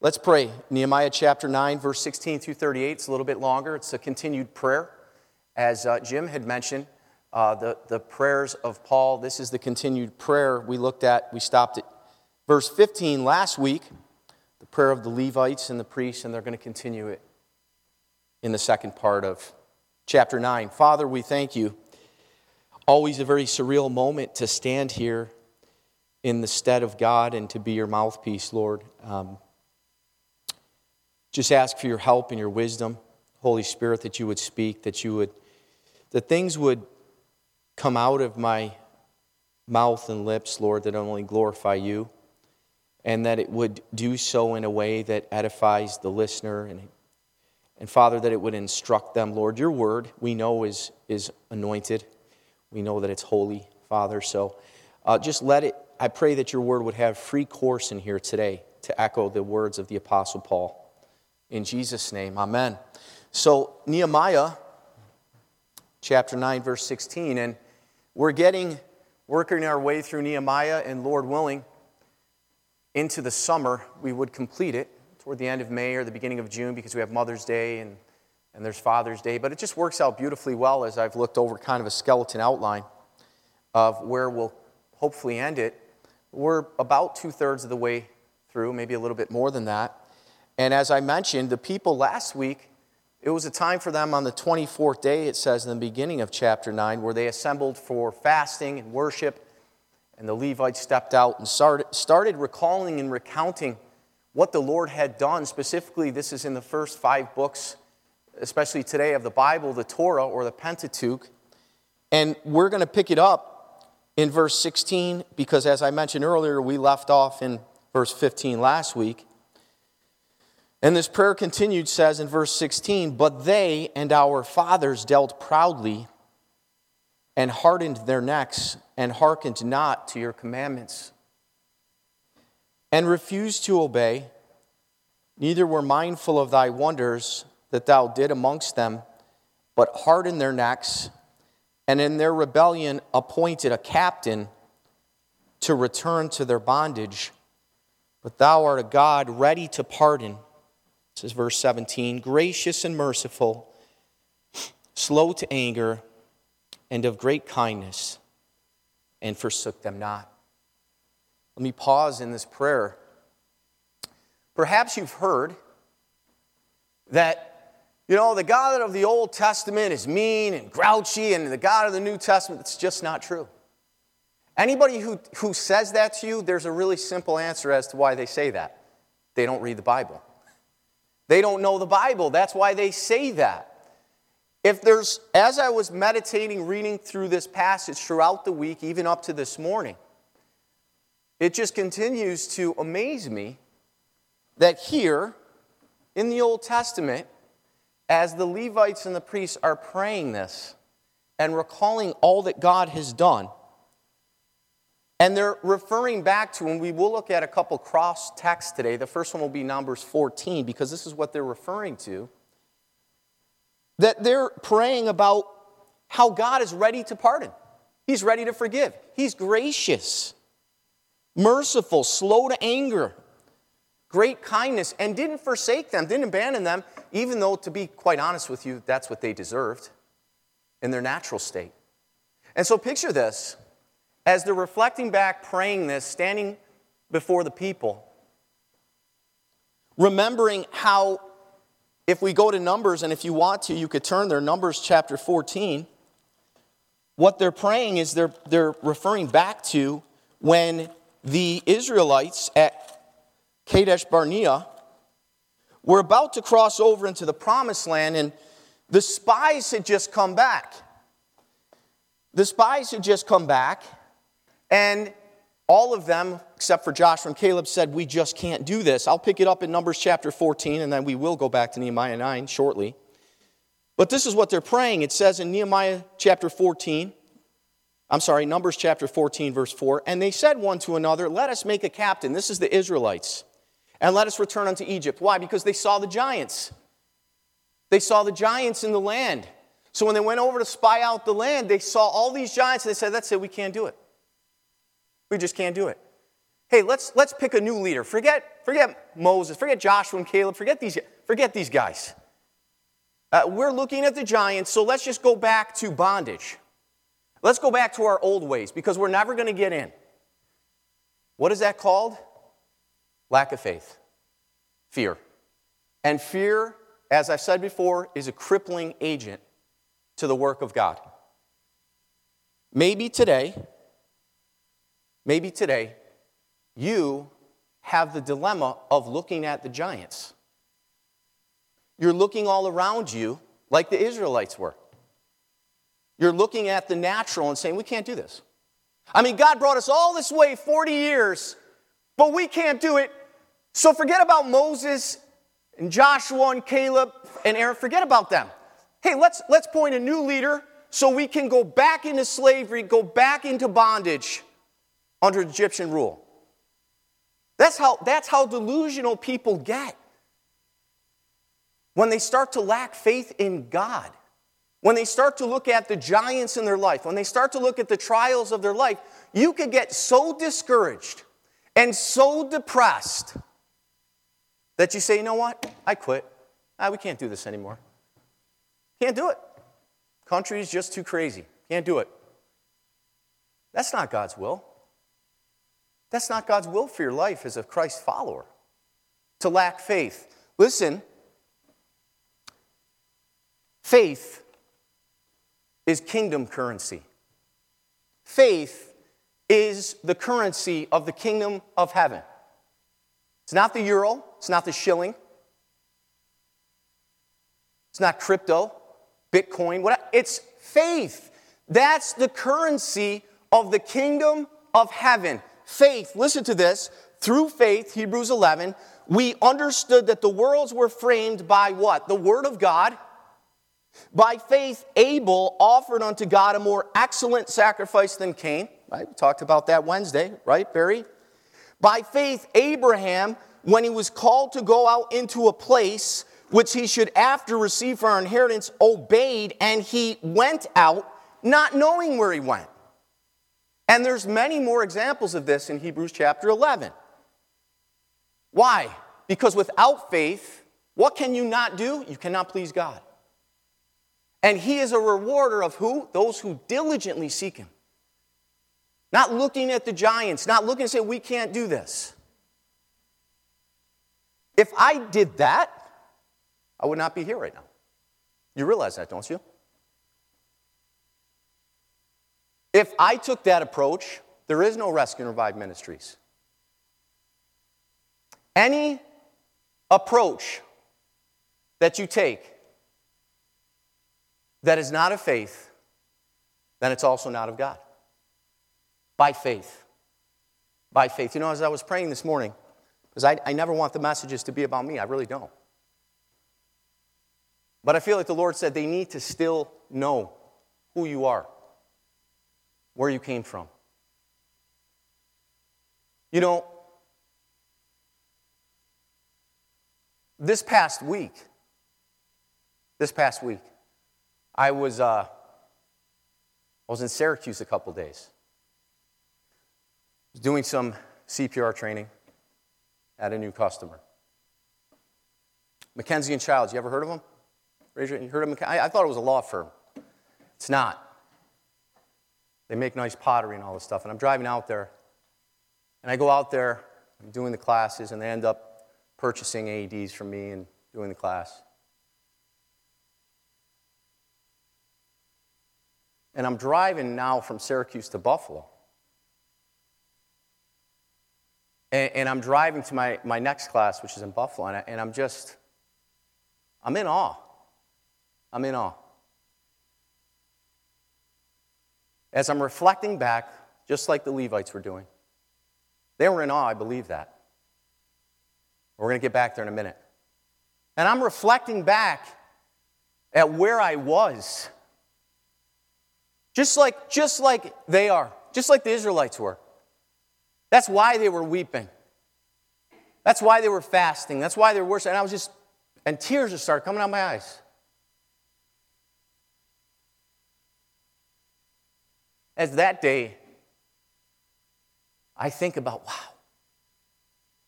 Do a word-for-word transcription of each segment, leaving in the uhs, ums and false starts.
Let's pray. Nehemiah chapter nine, verse sixteen through thirty-eight. It's a little bit longer. It's a continued prayer. As uh, Jim had mentioned, uh, the, the prayers of Paul, this is the continued prayer we looked at. We stopped at verse fifteen last week, the prayer of the Levites and the priests, and they're going to continue it in the second part of chapter nine. Father, we thank you. Always a very surreal moment to stand here in the stead of God and to be your mouthpiece, Lord. Um, just ask for your help and your wisdom, Holy Spirit, that you would speak, that you would, that things would come out of my mouth and lips, Lord, that only glorify you, and that it would do so in a way that edifies the listener, and, and Father, that it would instruct them, Lord. Your word, we know, is, is anointed. We know that it's holy, Father, so uh, just let it, I pray that your word would have free course in here today to echo the words of the Apostle Paul. In Jesus' name, amen. So, Nehemiah, chapter nine, verse sixteen, and we're getting, working our way through Nehemiah, and Lord willing, into the summer, we would complete it toward the end of May or the beginning of June, because we have Mother's Day and, and there's Father's Day, but it just works out beautifully well as I've looked over kind of a skeleton outline of where we'll hopefully end it. We're about two-thirds of the way through, maybe a little bit more than that. And as I mentioned, the people last week, it was a time for them on the twenty-fourth day, it says in the beginning of chapter nine, where they assembled for fasting and worship, and the Levites stepped out and started, started recalling and recounting what the Lord had done. Specifically, this is in the first five books, especially today, of the Bible, the Torah or the Pentateuch. And we're going to pick it up in verse sixteen, because as I mentioned earlier, we left off in verse fifteen last week. And this prayer continued, says in verse sixteen, "But they and our fathers dealt proudly and hardened their necks and hearkened not to your commandments and refused to obey, neither were mindful of thy wonders that thou did amongst them, but hardened their necks, and in their rebellion appointed a captain to return to their bondage. But thou art a God ready to pardon." This is verse seventeen, "gracious and merciful, slow to anger, and of great kindness, and forsook them not." Let me pause in this prayer. Perhaps you've heard that, you know, the God of the Old Testament is mean and grouchy, and the God of the New Testament, it's just not true. Anybody who, who says that to you, there's a really simple answer as to why they say that. They don't read the Bible. They don't know the Bible. That's why they say that. If there's, as I was meditating, reading through this passage throughout the week, even up to this morning, it just continues to amaze me that here in the Old Testament, as the Levites and the priests are praying this and recalling all that God has done, and they're referring back to, and we will look at a couple cross texts today. The first one will be Numbers fourteen, because this is what they're referring to. That they're praying about how God is ready to pardon. He's ready to forgive. He's gracious, merciful, slow to anger, great kindness, and didn't forsake them, didn't abandon them, even though, to be quite honest with you, that's what they deserved in their natural state. And so picture this. As they're reflecting back, praying this, standing before the people, remembering how, if we go to Numbers, and if you want to, you could turn there, Numbers chapter fourteen, what they're praying is they're, they're referring back to when the Israelites at Kadesh Barnea were about to cross over into the promised land, and the spies had just come back. The spies had just come back, and all of them, except for Joshua and Caleb, said, "We just can't do this." I'll pick it up in Numbers chapter fourteen, and then we will go back to Nehemiah nine shortly. But this is what they're praying. It says in Nehemiah chapter fourteen, I'm sorry, Numbers chapter fourteen, verse four, "And they said one to another, let us make a captain." This is the Israelites. "And let us return unto Egypt." Why? Because they saw the giants. They saw the giants in the land. So when they went over to spy out the land, they saw all these giants, and they said, "That's it, we can't do it. We just can't do it." Hey, let's, let's pick a new leader. Forget, forget Moses, forget Joshua and Caleb, forget these, forget these guys. Uh, we're looking at the giants, so let's just go back to bondage. Let's go back to our old ways, because we're never going to get in. What is that called? Lack of faith. Fear. And fear, as I've said before, is a crippling agent to the work of God. Maybe today, maybe today, you have the dilemma of looking at the giants. You're looking all around you like the Israelites were. You're looking at the natural and saying, we can't do this. I mean, God brought us all this way forty years, but we can't do it. So forget about Moses and Joshua and Caleb and Aaron. Forget about them. Hey, let's, let's point a new leader so we can go back into slavery, go back into bondage under Egyptian rule. That's how, that's how delusional people get. When they start to lack faith in God, when they start to look at the giants in their life, when they start to look at the trials of their life, you could get so discouraged and so depressed that you say, you know what? I quit. Ah, we can't do this anymore. Can't do it. Country is just too crazy. Can't do it. That's not God's will. That's not God's will for your life as a Christ follower, to lack faith. Listen, faith is kingdom currency. Faith is the currency of the kingdom of heaven. It's not the euro. It's not the shilling. It's not crypto, Bitcoin. What? It's faith. That's the currency of the kingdom of heaven. Faith, listen to this. Through faith, Hebrews eleven, we understood that the worlds were framed by what? The Word of God. By faith, Abel offered unto God a more excellent sacrifice than Cain. Right? We talked about that Wednesday, right, Barry? By faith, Abraham, when he was called to go out into a place which he should after receive for our inheritance, obeyed, and he went out, not knowing where he went. And there's many more examples of this in Hebrews chapter eleven. Why? Because without faith, what can you not do? You cannot please God. And he is a rewarder of who? Those who diligently seek him. Not looking at the giants, not looking and saying, we can't do this. If I did that, I would not be here right now. You realize that, don't you? If I took that approach, there is no Rescue and Revive Ministries. Any approach that you take that is not of faith, then it's also not of God. By faith. By faith. You know, as I was praying this morning, because I, I never want the messages to be about me. I really don't. But I feel like the Lord said they need to still know who you are, where you came from. You know, this past week, this past week, I was uh, I was in Syracuse a couple days. I was doing some C P R training at a new customer. Mackenzie and Childs, you ever heard of them? Raise your, you heard of them? I, I thought it was a law firm. It's not. They make nice pottery and all this stuff. And I'm driving out there, and I go out there, I'm doing the classes, and they end up purchasing A E Ds from me and doing the class. And I'm driving now from Syracuse to Buffalo. And, and I'm driving to my, my next class, which is in Buffalo, and, I, and I'm just, I'm in awe. I'm in awe. As I'm reflecting back, just like the Levites were doing, they were in awe, I believe that. We're going to get back there in a minute. And I'm reflecting back at where I was. Just like, just like they are. Just like the Israelites were. That's why they were weeping. That's why they were fasting. That's why they were worshiping. And I was just, and tears just started coming out of my eyes. As that day, I think about, wow,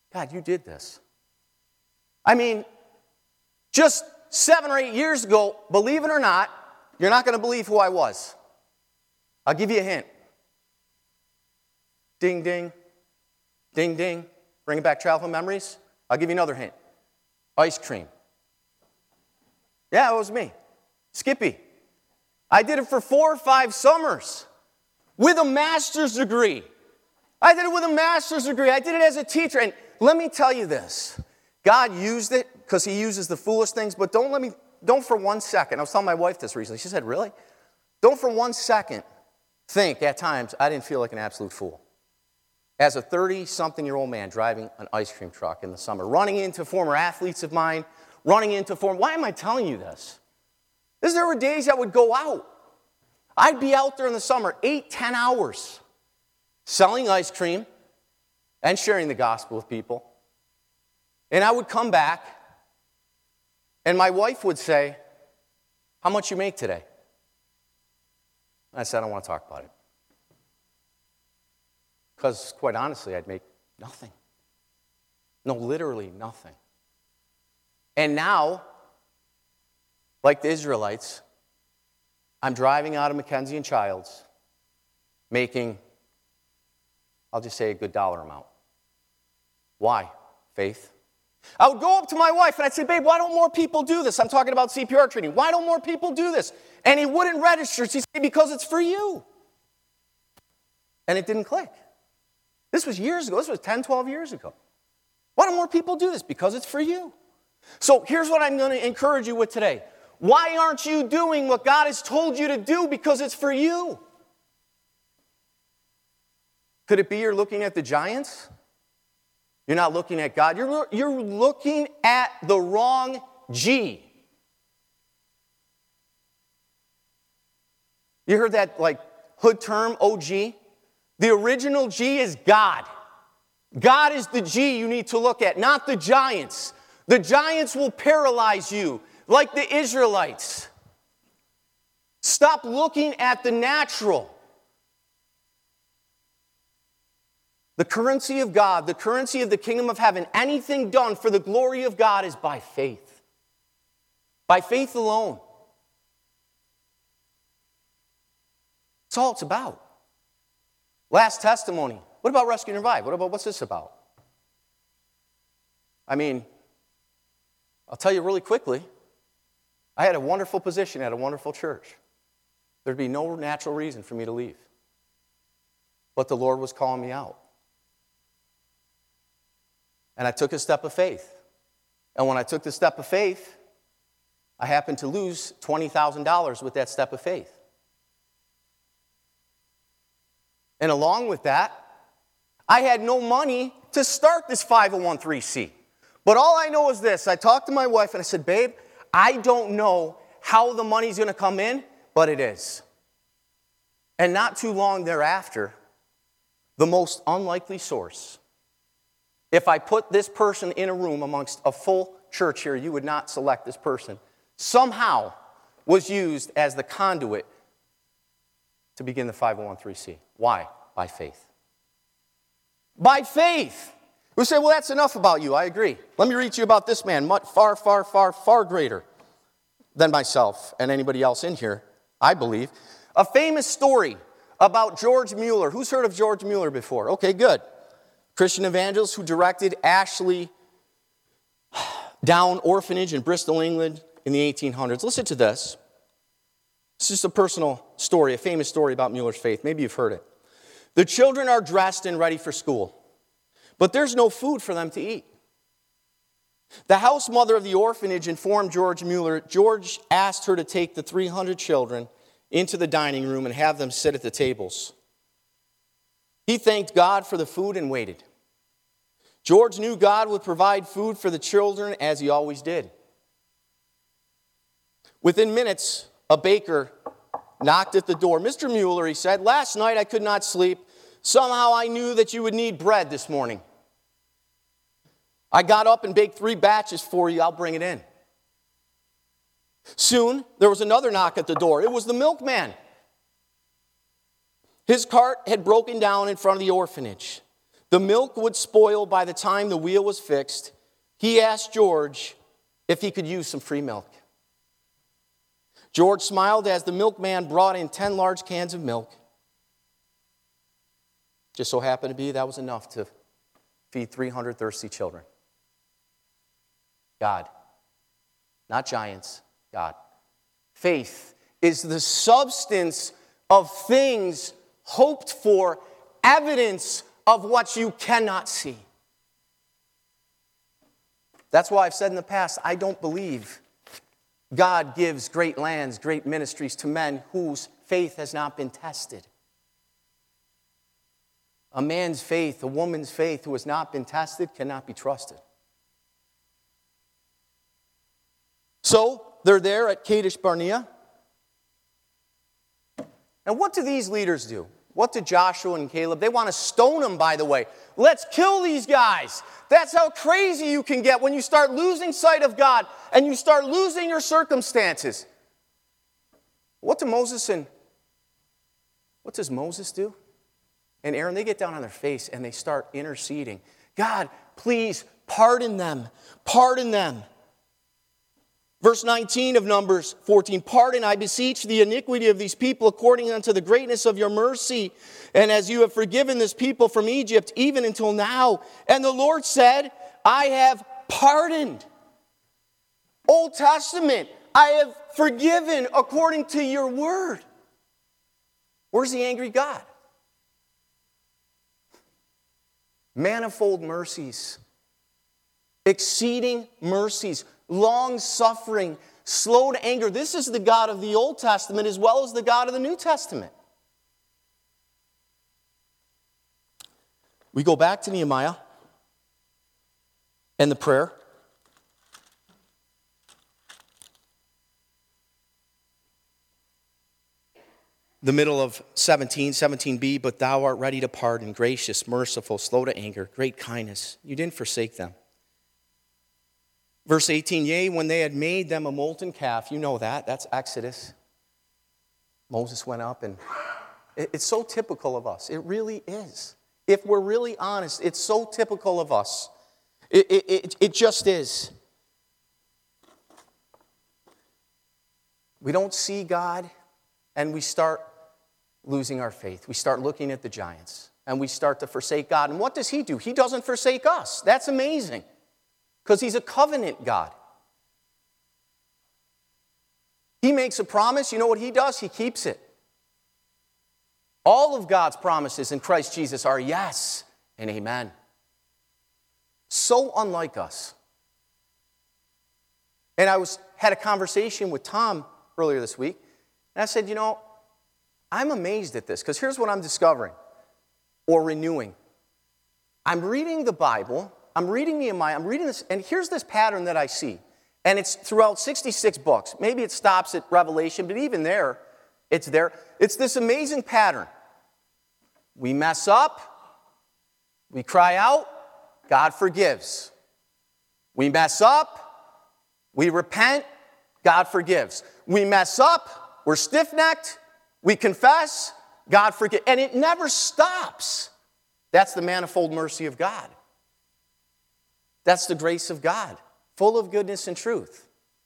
God, you did this. I mean, just seven or eight years ago, believe it or not, you're not going to believe who I was. I'll give you a hint. Ding, ding. Ding, ding. Bringing back childhood memories. I'll give you another hint. Ice cream. Yeah, it was me. Skippy. I did it for four or five summers with a master's degree. I did it with a master's degree. I did it as a teacher. And let me tell you this. God used it because he uses the foolish things, but don't let me, don't for one second, I was telling my wife this recently. She said, really? Don't for one second think at times I didn't feel like an absolute fool. As a thirty-something-year-old man driving an ice cream truck in the summer, running into former athletes of mine, running into former, why am I telling you this? Because there were days I would go out. I'd be out there in the summer, eight, ten hours, selling ice cream and sharing the gospel with people. And I would come back, and my wife would say, how much you make today? I said, I don't want to talk about it. Because, quite honestly, I'd make nothing. No, literally nothing. And now, like the Israelites, I'm driving out of Mackenzie and Childs, making, I'll just say, a good dollar amount. Why? Faith. I would go up to my wife and I'd say, babe, why don't more people do this? I'm talking about C P R training. Why don't more people do this? And he wouldn't register. She'd say, because it's for you. And it didn't click. This was years ago. This was ten, twelve years ago. Why don't more people do this? Because it's for you. So here's what I'm going to encourage you with today. Why aren't you doing what God has told you to do? Because it's for you. Could it be you're looking at the giants? You're not looking at God. You're, you're looking at the wrong G. You heard that like hood term, O G? The original G is God. God is the G you need to look at, not the giants. The giants will paralyze you, like the Israelites. Stop looking at the natural. The currency of God, the currency of the kingdom of heaven, anything done for the glory of God is by faith. By faith alone. That's all it's about. Last testimony. What about Rescue and Revive? What about, what's this about? I mean, I'll tell you really quickly. I had a wonderful position at a wonderful church. There'd be no natural reason for me to leave. But the Lord was calling me out. And I took a step of faith. And when I took the step of faith, I happened to lose twenty thousand dollars with that step of faith. And along with that, I had no money to start this five oh one c. But all I know is this. I talked to my wife and I said, babe, I don't know how the money's going to come in, but it is. And not too long thereafter, the most unlikely source. If I put this person in a room amongst a full church here, you would not select this person. Somehow was used as the conduit to begin the five oh one c. Why? By faith. By faith. We say, well, that's enough about you. I agree. Let me read to you about this man, much, far, far, far, far greater than myself and anybody else in here, I believe. A famous story about George Mueller. Who's heard of George Mueller before? Okay, good. Christian evangelist who directed Ashley Down Orphanage in Bristol, England in the eighteen hundreds. Listen to this. It's just a personal story, a famous story about Mueller's faith. Maybe you've heard it. The children are dressed and ready for school, but there's no food for them to eat. The house mother of the orphanage informed George Mueller. George asked her to take the three hundred children into the dining room and have them sit at the tables. He thanked God for the food and waited. George knew God would provide food for the children as he always did. Within minutes, a baker knocked at the door. Mister Mueller, he said, last night I could not sleep. Somehow I knew that you would need bread this morning. I got up and baked three batches for you. I'll bring it in. Soon, there was another knock at the door. It was the milkman. His cart had broken down in front of the orphanage. The milk would spoil by the time the wheel was fixed. He asked George if he could use some free milk. George smiled as the milkman brought in ten large cans of milk. Just so happened to be that was enough to feed three hundred thirsty children. God. Not giants, God. Faith is the substance of things hoped for, evidence of what you cannot see. That's why I've said in the past, I don't believe God gives great lands, great ministries to men whose faith has not been tested. A man's faith, a woman's faith who has not been tested cannot be trusted. So, they're there at Kadesh Barnea. And what do these leaders do? What do Joshua and Caleb? They want to stone them, by the way. Let's kill these guys. That's how crazy you can get when you start losing sight of God and you start losing your circumstances. What do Moses and what does Moses do? And Aaron, they get down on their face and they start interceding. God, please pardon them. Pardon them. Verse nineteen of Numbers fourteen, pardon, I beseech, the iniquity of these people according unto the greatness of your mercy, and as you have forgiven this people from Egypt, even until now. And the Lord said, I have pardoned. Old Testament, I have forgiven according to your word. Where's the angry God? Manifold mercies, exceeding mercies, long-suffering, slow to anger. This is the God of the Old Testament as well as the God of the New Testament. We go back to Nehemiah and the prayer. The middle of seventeen, seventeen b, but thou art ready to pardon, gracious, merciful, slow to anger, great kindness. You didn't forsake them. Verse eighteen, yea, when they had made them a molten calf, you know that, that's Exodus. Moses went up and it's so typical of us. It really is. If we're really honest, it's so typical of us. It, it, it, it just is. We don't see God and we start losing our faith. We start looking at the giants and we start to forsake God. And what does he do? He doesn't forsake us. That's amazing. Because he's a covenant God. He makes a promise. You know what he does? He keeps it. All of God's promises in Christ Jesus are yes and amen. So unlike us. And I was had a conversation with Tom earlier this week. And I said, you know, I'm amazed at this. Because here's what I'm discovering. Or renewing. I'm reading the Bible. I'm reading Nehemiah, I'm reading this, and here's this pattern that I see. And it's throughout sixty-six books. Maybe it stops at Revelation, but even there, it's there. It's this amazing pattern. We mess up, we cry out, God forgives. We mess up, we repent, God forgives. We mess up, we're stiff-necked, we confess, God forgives. And it never stops. That's the manifold mercy of God. That's the grace of God, full of goodness and truth.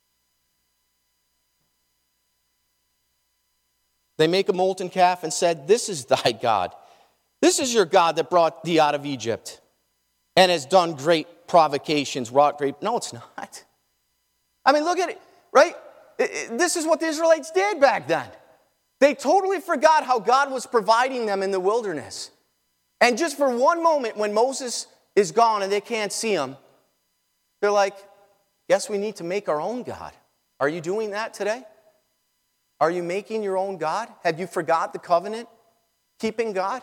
They make a molten calf and said, this is thy God. This is your God that brought thee out of Egypt and has done great provocations, wrought great... No, it's not. I mean, look at it, right? This is what the Israelites did back then. They totally forgot how God was providing them in the wilderness. And just for one moment when Moses is gone and they can't see him, they're like, guess we need to make our own God. Are you doing that today? Are you making your own God? Have you forgot the covenant keeping God?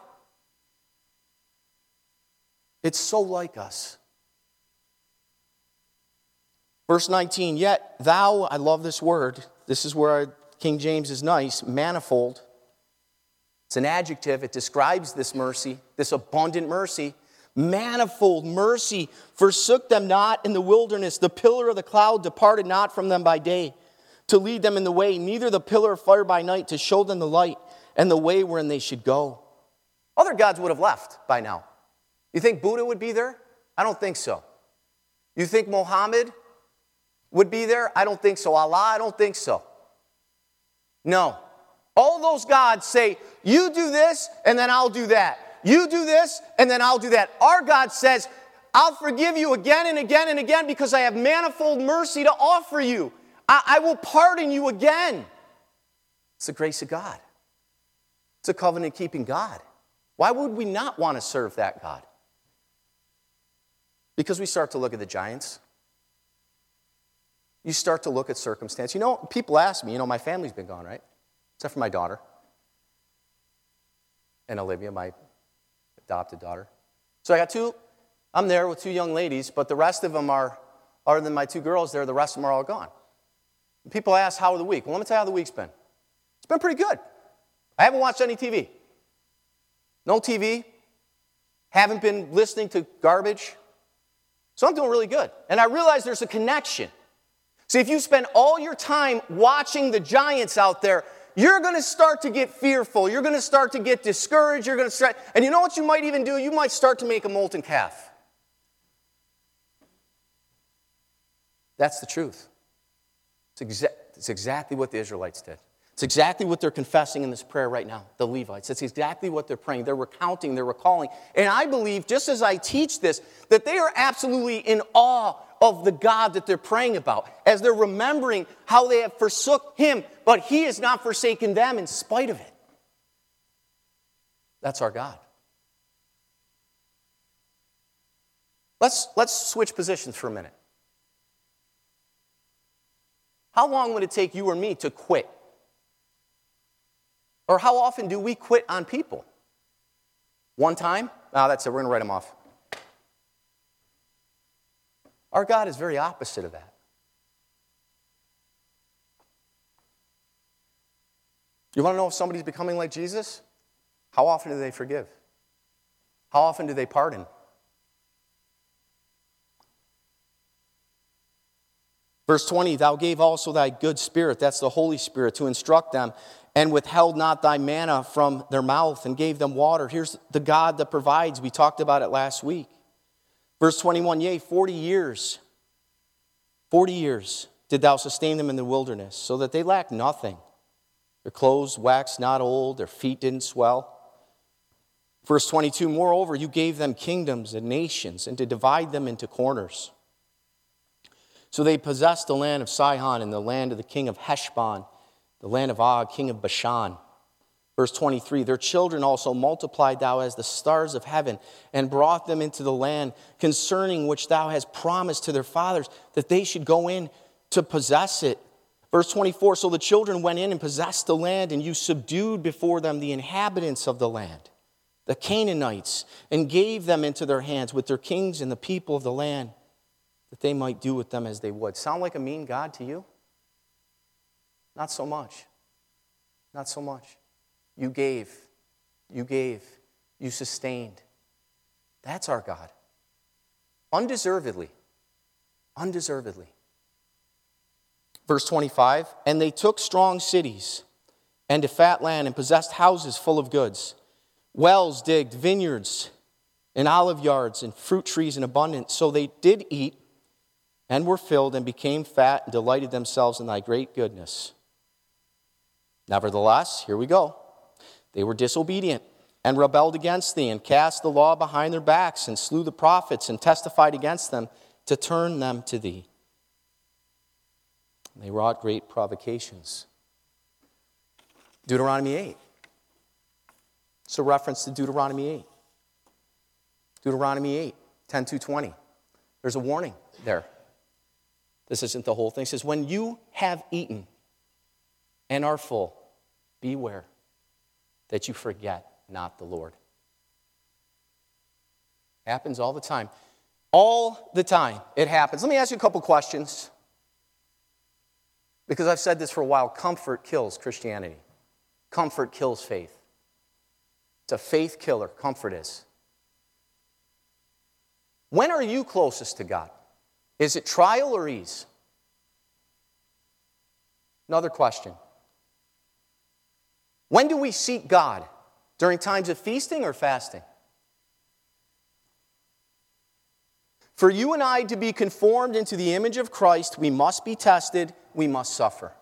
It's so like us. Verse nineteen, yet thou, I love this word. This is where King James is nice, manifold. It's an adjective. It describes this mercy, this abundant mercy. Manifold mercy forsook them not in the wilderness. The pillar of the cloud departed not from them by day to lead them in the way, neither the pillar of fire by night to show them the light and the way wherein they should go. Other gods would have left by now. You think Buddha would be there? I don't think so. You think Muhammad would be there? I don't think so. Allah? I don't think so. No. All those gods say, you do this, and then I'll do that. You do this, and then I'll do that. Our God says, I'll forgive you again and again and again because I have manifold mercy to offer you. I, I will pardon you again. It's the grace of God. It's a covenant-keeping God. Why would we not want to serve that God? Because we start to look at the giants. You start to look at circumstance. You know, people ask me, you know, my family's been gone, right? Except for my daughter. And Olivia, my adopted daughter. So I got two, I'm there with two young ladies, but the rest of them are, other than my two girls there, the rest of them are all gone. And people ask, how was the week? Well, let me tell you how the week's been. It's been pretty good. I haven't watched any T V. No T V. Haven't been listening to garbage. So I'm doing really good. And I realize there's a connection. See, if you spend all your time watching the giants out there, you're going to start to get fearful. You're going to start to get discouraged. You're going to start, and you know what you might even do? You might start to make a molten calf. That's the truth. It's, exa- it's exactly what the Israelites did. It's exactly what they're confessing in this prayer right now, the Levites. It's exactly what they're praying. They're recounting, they're recalling. And I believe, just as I teach this, that they are absolutely in awe of the God that they're praying about, as they're remembering how they have forsook Him, but He has not forsaken them in spite of it. That's our God. Let's, let's switch positions for a minute. How long would it take you or me to quit? Or how often do we quit on people? One time? Oh, that's it. We're going to write them off. Our God is very opposite of that. You want to know if somebody's becoming like Jesus? How often do they forgive? How often do they pardon? Verse twenty, thou gave also thy good spirit, that's the Holy Spirit, to instruct them, and withheld not thy manna from their mouth, and gave them water. Here's the God that provides. We talked about it last week. Verse twenty-one, yea, forty years, forty years did thou sustain them in the wilderness, so that they lacked nothing. Their clothes waxed not old, their feet didn't swell. Verse twenty-two, moreover, you gave them kingdoms and nations, and to divide them into corners. So they possessed the land of Sihon and the land of the king of Heshbon, the land of Og, king of Bashan. Verse twenty-three, their children also multiplied thou as the stars of heaven, and brought them into the land concerning which thou hast promised to their fathers, that they should go in to possess it. Verse twenty-four, so the children went in and possessed the land, and you subdued before them the inhabitants of the land, the Canaanites, and gave them into their hands with their kings and the people of the land, that they might do with them as they would. Sound like a mean God to you? Not so much. Not so much. You gave. You gave. You sustained. That's our God. Undeservedly. Undeservedly. Verse twenty-five, and they took strong cities and a fat land and possessed houses full of goods, wells digged, vineyards and olive yards and fruit trees in abundance. So they did eat and were filled and became fat and delighted themselves in thy great goodness. Nevertheless, here we go. They were disobedient and rebelled against thee and cast the law behind their backs and slew the prophets and testified against them to turn them to thee. And they wrought great provocations. Deuteronomy eight. It's a reference to Deuteronomy eight. Deuteronomy eight, ten through twenty. There's a warning there. This isn't the whole thing. It says, when you have eaten and are full, beware that you forget not the Lord. Happens all the time. All the time it happens. Let me ask you a couple questions. Because I've said this for a while, comfort kills Christianity. Comfort kills faith. It's a faith killer, comfort is. When are you closest to God? Is it trial or ease? Another question. When do we seek God? During times of feasting or fasting? For you and I to be conformed into the image of Christ, we must be tested, we must suffer.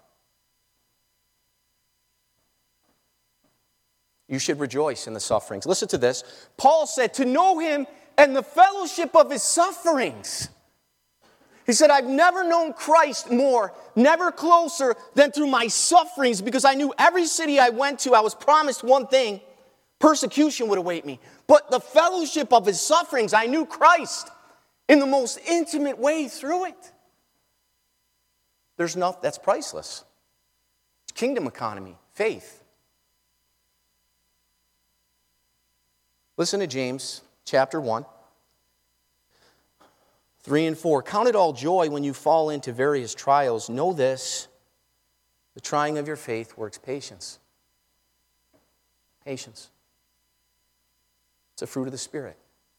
You should rejoice in the sufferings. Listen to this. Paul said, to know him and the fellowship of his sufferings. He said, I've never known Christ more, never closer than through my sufferings, because I knew every city I went to, I was promised one thing: persecution would await me. But the fellowship of his sufferings, I knew Christ in the most intimate way through it. There's nothing that's priceless. It's kingdom economy, faith. Listen to James chapter one. three and four. Count it all joy when you fall into various trials. Know this, the trying of your faith works patience. Patience. It's a fruit of the Spirit.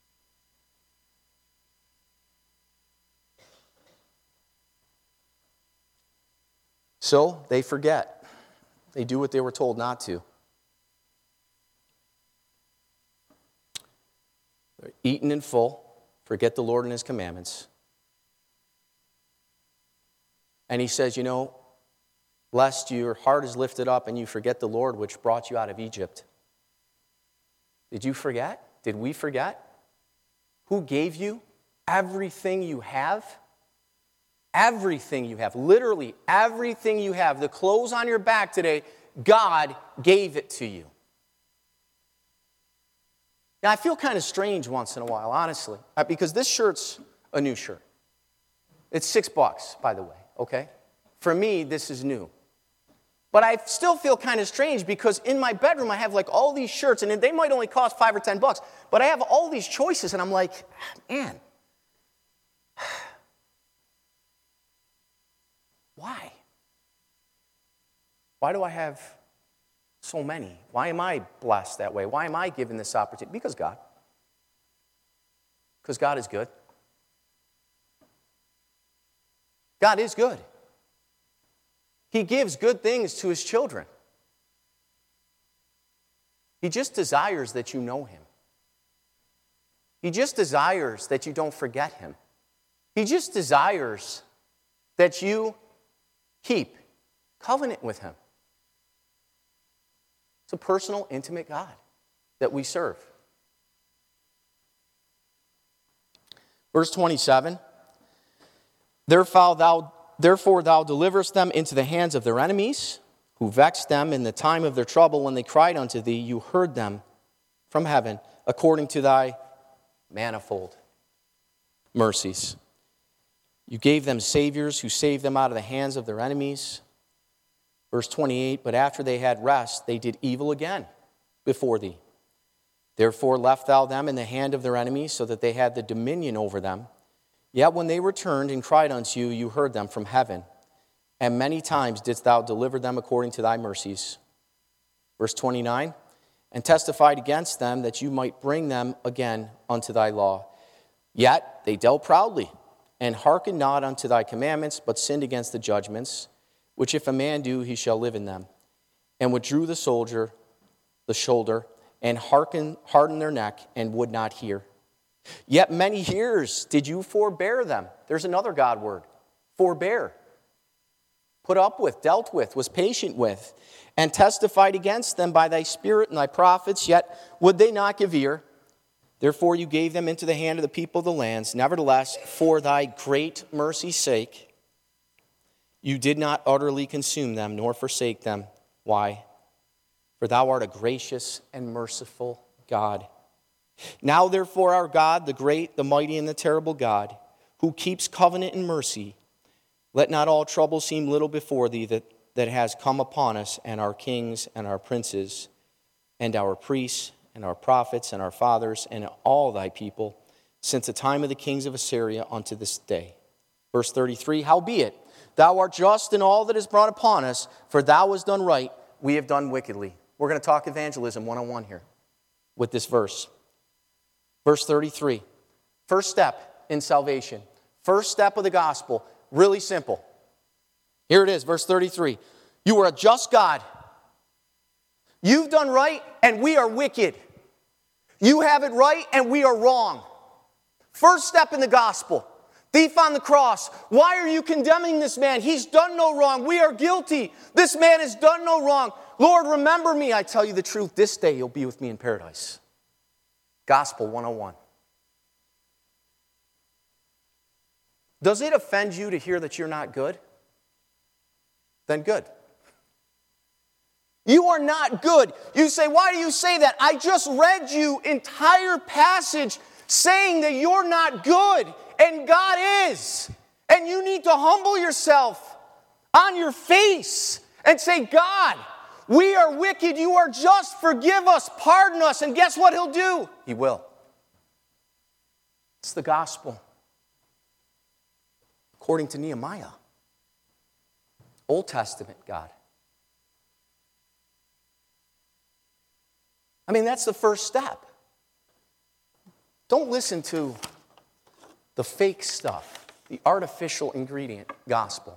So they forget. They do what they were told not to. They're eaten in full. Forget the Lord and His commandments. And he says, you know, lest your heart is lifted up and you forget the Lord which brought you out of Egypt. Did you forget? Did we forget? Who gave you everything you have? Everything you have. Literally everything you have. The clothes on your back today, God gave it to you. Now, I feel kind of strange once in a while, honestly, because this shirt's a new shirt. It's six bucks, by the way, okay? For me, this is new. But I still feel kind of strange because in my bedroom, I have like all these shirts, and they might only cost five or ten bucks, but I have all these choices, and I'm like, man, why? Why do I have so many? Why am I blessed that way? Why am I given this opportunity? Because God. Because God is good. God is good. He gives good things to His children. He just desires that you know Him. He just desires that you don't forget Him. He just desires that you keep covenant with Him. It's a personal, intimate God that we serve. Verse twenty-seven, Therefore thou, therefore thou deliverest them into the hands of their enemies, who vexed them in the time of their trouble. When they cried unto thee, you heard them from heaven, according to thy manifold mercies. You gave them saviors who saved them out of the hands of their enemies. Verse twenty-eight, but after they had rest, they did evil again before thee. Therefore left thou them in the hand of their enemies, so that they had the dominion over them. Yet when they returned and cried unto you, you heard them from heaven. And many times didst thou deliver them according to thy mercies. Verse twenty-nine, and testified against them that you might bring them again unto thy law. Yet they dealt proudly, and hearkened not unto thy commandments, but sinned against the judgments, which if a man do, he shall live in them. And withdrew the soldier, the shoulder, and hearken, hardened their neck, and would not hear. Yet many years did you forbear them. There's another God word. Forbear. Put up with, dealt with, was patient with, and testified against them by thy Spirit and thy prophets, yet would they not give ear. Therefore you gave them into the hand of the people of the lands. Nevertheless, for thy great mercy's sake, you did not utterly consume them, nor forsake them. Why? For thou art a gracious and merciful God. Now therefore our God, the great, the mighty, and the terrible God, who keeps covenant and mercy, let not all trouble seem little before thee that, that has come upon us, and our kings and our princes, and our priests, and our prophets, and our fathers, and all thy people, since the time of the kings of Assyria unto this day. Verse thirty-three, howbeit, thou art just in all that is brought upon us, for thou hast done right, we have done wickedly. We're going to talk evangelism one-on-one here with this verse. Verse thirty-three, first step in salvation. First step of the gospel, really simple. Here it is, verse thirty-three. You are a just God. You've done right, and we are wicked. You have it right, and we are wrong. First step in the gospel. Thief on the cross. Why are you condemning this man? He's done no wrong. We are guilty. This man has done no wrong. Lord, remember me. I tell you the truth. This day you'll be with me in paradise. Gospel one oh one. Does it offend you to hear that you're not good? Then good. You are not good. You say, why do you say that? I just read you entire passage saying that you're not good. And God is. And you need to humble yourself on your face and say, God, we are wicked. You are just. Forgive us. Pardon us. And guess what he'll do? He will. It's the gospel. According to Nehemiah. Old Testament God. I mean, that's the first step. Don't listen to the fake stuff, the artificial ingredient gospel.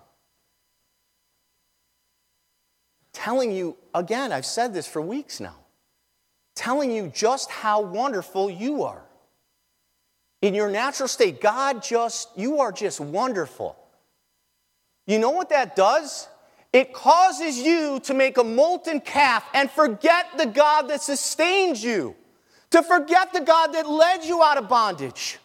Telling you, again, I've said this for weeks now, telling you just how wonderful you are. In your natural state, God just, you are just wonderful. You know what that does? It causes you to make a molten calf and forget the God that sustains you, to forget the God that led you out of bondage.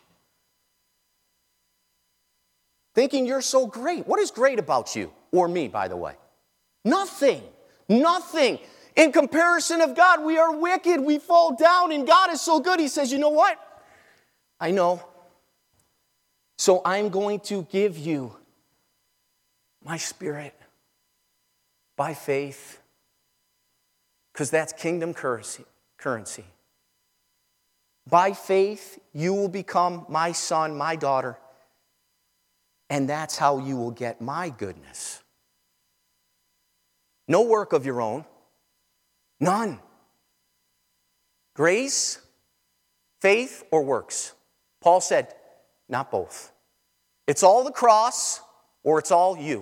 Thinking you're so great. What is great about you? Or me, by the way? Nothing. Nothing. In comparison of God, we are wicked. We fall down, and God is so good. He says, you know what? I know. So I'm going to give you my Spirit by faith, because that's kingdom currency. currency. By faith, you will become my son, my daughter. And that's how you will get my goodness. No work of your own. None. Grace, faith, or works. Paul said, not both. It's all the cross or it's all you.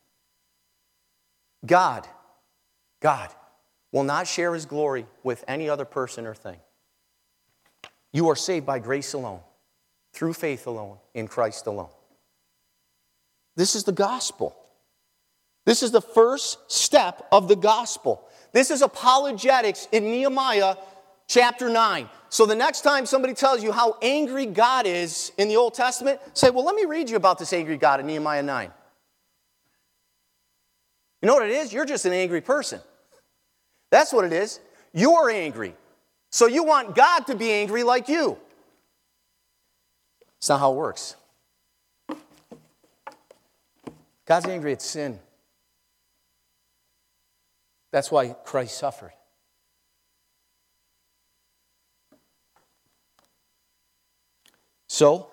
God, God will not share his glory with any other person or thing. You are saved by grace alone, through faith alone, in Christ alone. This is the gospel. This is the first step of the gospel. This is apologetics in Nehemiah chapter nine. So the next time somebody tells you how angry God is in the Old Testament, say, well, let me read you about this angry God in Nehemiah nine. You know what it is? You're just an angry person. That's what it is. You're angry. So you want God to be angry like you. It's not how it works. God's angry at sin. That's why Christ suffered. So,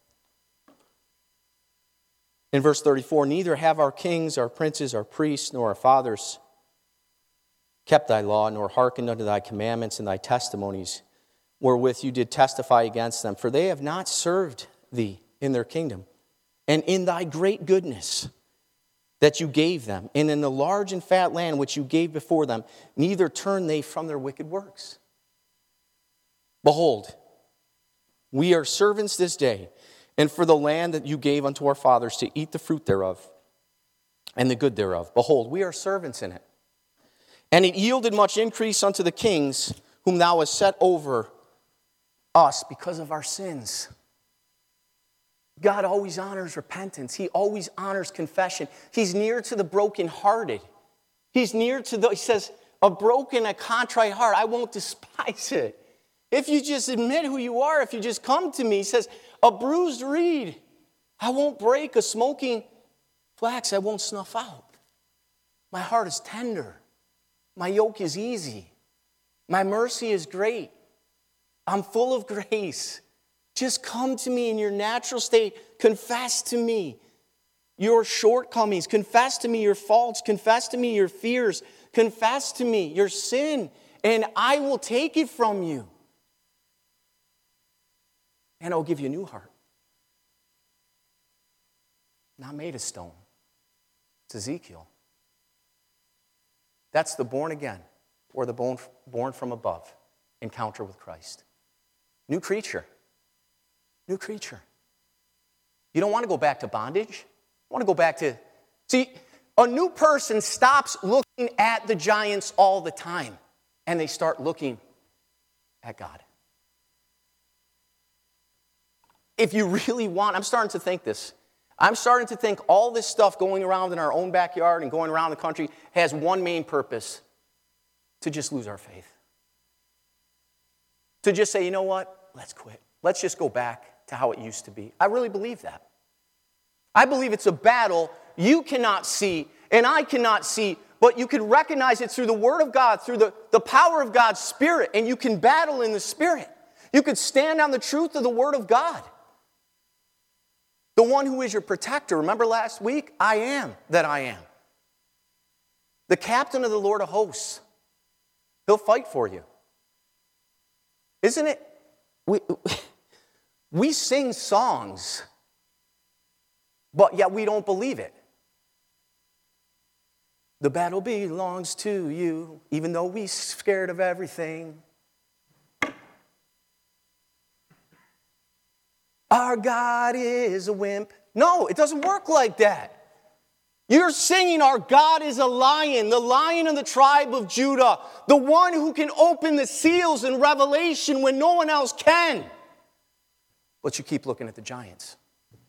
in verse thirty-four, neither have our kings, our princes, our priests, nor our fathers kept thy law, nor hearkened unto thy commandments and thy testimonies, wherewith you did testify against them. For they have not served thee in their kingdom, and in thy great goodness that you gave them, and in the large and fat land which you gave before them, neither turn they from their wicked works. Behold, we are servants this day, and for the land that you gave unto our fathers to eat the fruit thereof, and the good thereof. Behold, we are servants in it. And it yielded much increase unto the kings, whom thou hast set over us because of our sins. God always honors repentance. He always honors confession. He's near to the brokenhearted. He's near to the, he says, a broken, a contrite heart, I won't despise it. If you just admit who you are, if you just come to me, he says, a bruised reed, I won't break. A smoking flax, I won't snuff out. My heart is tender. My yoke is easy. My mercy is great. I'm full of grace. Just come to me in your natural state. Confess to me your shortcomings. Confess to me your faults. Confess to me your fears. Confess to me your sin, and I will take it from you. And I'll give you a new heart. Not made of stone. It's Ezekiel. That's the born again, or the born from above encounter with Christ. New creature. New creature. You don't want to go back to bondage. You want to go back to... See, a new person stops looking at the giants all the time, and they start looking at God. If you really want... I'm starting to think this. I'm starting to think all this stuff going around in our own backyard and going around the country has one main purpose: to just lose our faith. To just say, you know what? Let's quit. Let's just go back to how it used to be. I really believe that. I believe it's a battle you cannot see and I cannot see, but you can recognize it through the Word of God, through the, the power of God's Spirit, and you can battle in the Spirit. You could stand on the truth of the Word of God. The one who is your protector. Remember last week? I am that I am. The captain of the Lord of hosts. He'll fight for you. Isn't it? We, we sing songs, but yet we don't believe it. The battle belongs to you, even though we're scared of everything. Our God is a wimp. No, it doesn't work like that. You're singing, our God is a lion, the lion of the tribe of Judah, the one who can open the seals in Revelation when no one else can. But you keep looking at the giants.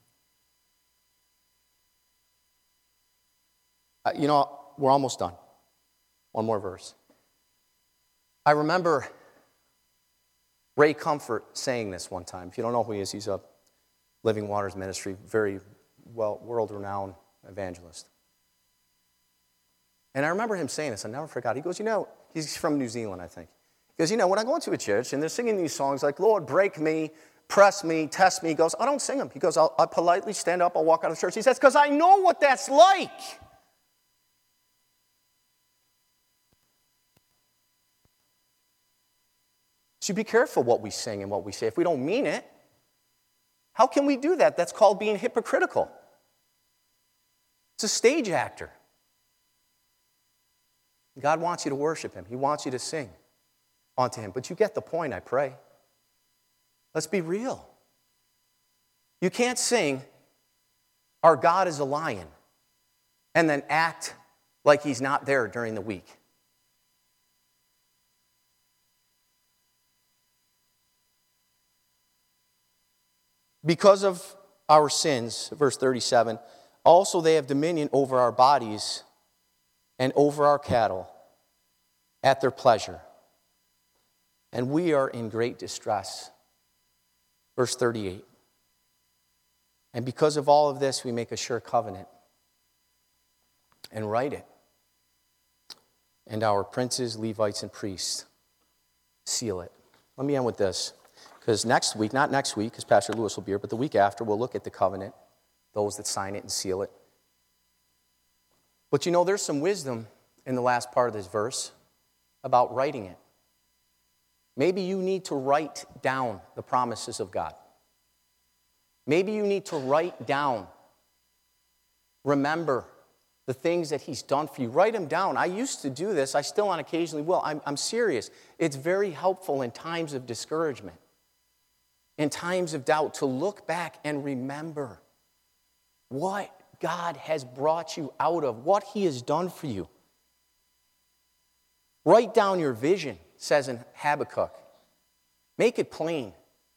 Uh, you know, we're almost done. One more verse. I remember Ray Comfort saying this one time. If you don't know who he is, he's a Living Waters Ministry, very well world-renowned evangelist. And I remember him saying this. I never forgot. He goes, you know, he's from New Zealand, I think. He goes, you know, when I go into a church and they're singing these songs like, Lord, break me, press me, test me. He goes, I don't sing them. He goes, I'll, I'll politely stand up, I'll walk out of church. He says, because I know what that's like. So be careful what we sing and what we say. If we don't mean it, how can we do that? That's called being hypocritical. It's a stage actor. God wants you to worship Him. He wants you to sing onto Him. But you get the point, I pray. Let's be real. You can't sing, our God is a lion, and then act like He's not there during the week. Because of our sins, verse thirty-seven, also they have dominion over our bodies and over our cattle at their pleasure. And we are in great distress. Verse thirty-eight. And because of all of this, we make a sure covenant and write it. And our princes, Levites, and priests seal it. Let me end with this. Because next week, not next week, because Pastor Lewis will be here, but the week after, we'll look at the covenant, those that sign it and seal it. But you know, there's some wisdom in the last part of this verse about writing it. Maybe you need to write down the promises of God. Maybe you need to write down, remember the things that He's done for you. Write them down. I used to do this. I still on occasionally will. I'm, I'm serious. It's very helpful in times of discouragement, in times of doubt, to look back and remember what God has brought you out of, what He has done for you. Write down your vision, it says in Habakkuk. Make it plain.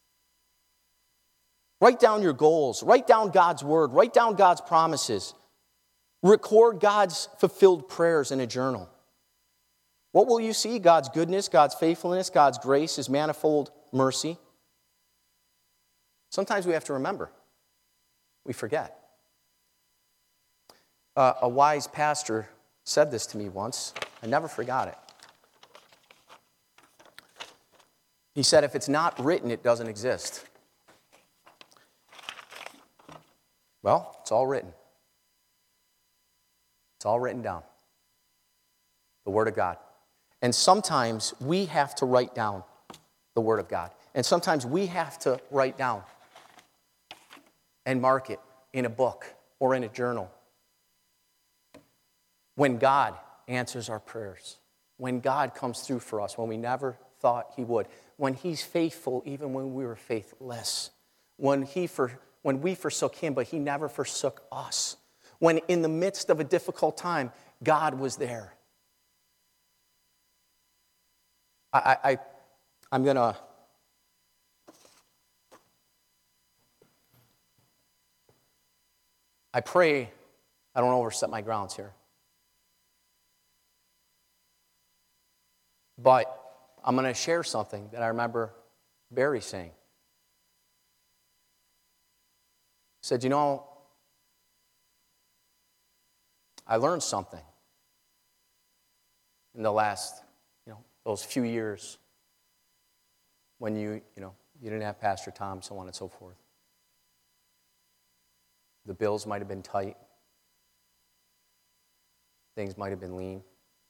Write down your goals. Write down God's word. Write down God's promises. Record God's fulfilled prayers in a journal. What will you see? God's goodness, God's faithfulness, God's grace, His manifold mercy. Sometimes we have to remember. We forget. Uh, a wise pastor said this to me once. I never forgot it. He said, if it's not written, it doesn't exist. Well, it's all written. It's all written down. The Word of God. And sometimes we have to write down the Word of God. And sometimes we have to write down and mark it in a book or in a journal. When God answers our prayers, when God comes through for us, when we never thought He would, when He's faithful even when we were faithless, when, he for, when we forsook him, but he never forsook us. When in the midst of a difficult time, God was there. I, I, I, I'm going to... I pray I don't overstep my grounds here. But I'm going to share something that I remember Barry saying. He said, you know, I learned something in the last, you know, those few years when you, you know, you didn't have Pastor Tom, so on and so forth. The bills might have been tight. Things might have been lean.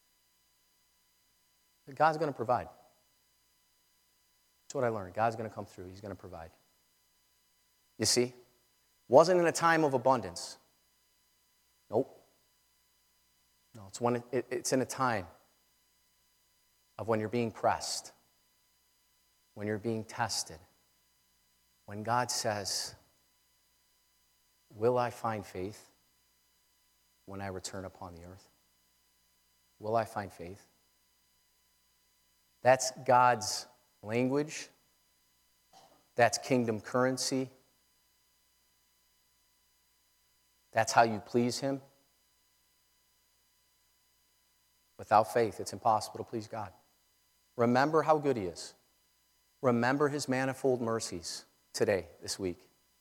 But God's going to provide. That's what I learned. God's going to come through. He's going to provide. You see? Wasn't in a time of abundance. Nope. No, it's when it, it, it's in a time of when you're being pressed, when you're being tested, when God says, will I find faith when I return upon the earth? Will I find faith? That's God's language. That's kingdom currency. That's how you please him. Without faith, it's impossible to please God. Remember how good he is. Remember his manifold mercies today, this week.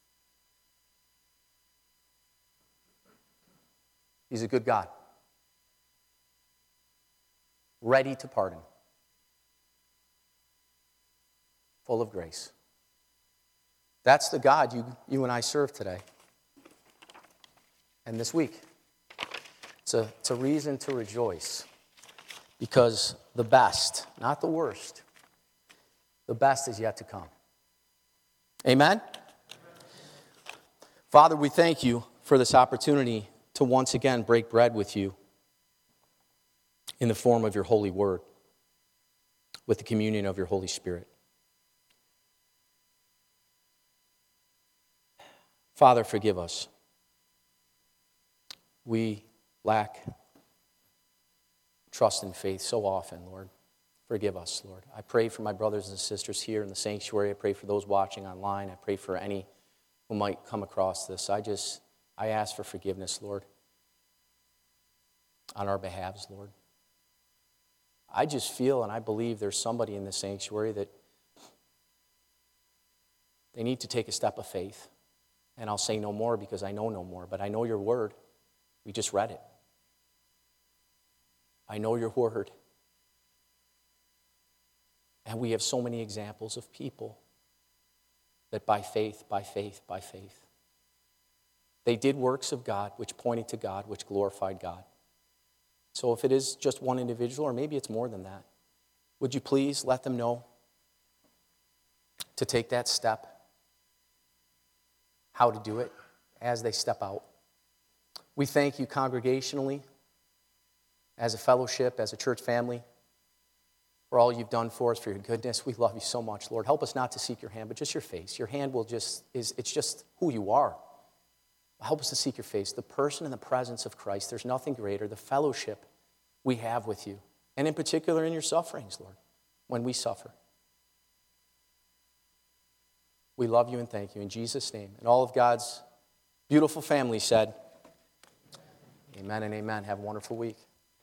He's a good God. Ready to pardon. Full of grace. That's the God you, you and I serve today. And this week. It's a, it's a reason to rejoice. Because the best, not the worst, the best is yet to come. Amen? Father, we thank you for this opportunity to once again break bread with you in the form of your holy word, with the communion of your Holy Spirit. Father, forgive us. We lack trust and faith so often, Lord. Forgive us, Lord. I pray for my brothers and sisters here in the sanctuary. I pray for those watching online. I pray for any who might come across this. I just, I ask for forgiveness, Lord, on our behalves, Lord. I just feel and I believe there's somebody in the sanctuary that they need to take a step of faith. And I'll say no more because I know no more, but I know your word. We just read it. I know your word. And we have so many examples of people that by faith, by faith, by faith, they did works of God which pointed to God, which glorified God. So if it is just one individual, or maybe it's more than that, would you please let them know to take that step, how to do it as they step out. We thank you congregationally, as a fellowship, as a church family, for all you've done for us, for your goodness. We love you so much, Lord. Help us not to seek your hand, but just your face. Your hand will just, is it's just who you are. Help us to seek your face. The person in the presence of Christ, there's nothing greater. The fellowship we have with you, and in particular in your sufferings, Lord, when we suffer. We love you and thank you in Jesus' name. And all of God's beautiful family said, amen and amen. Have a wonderful week.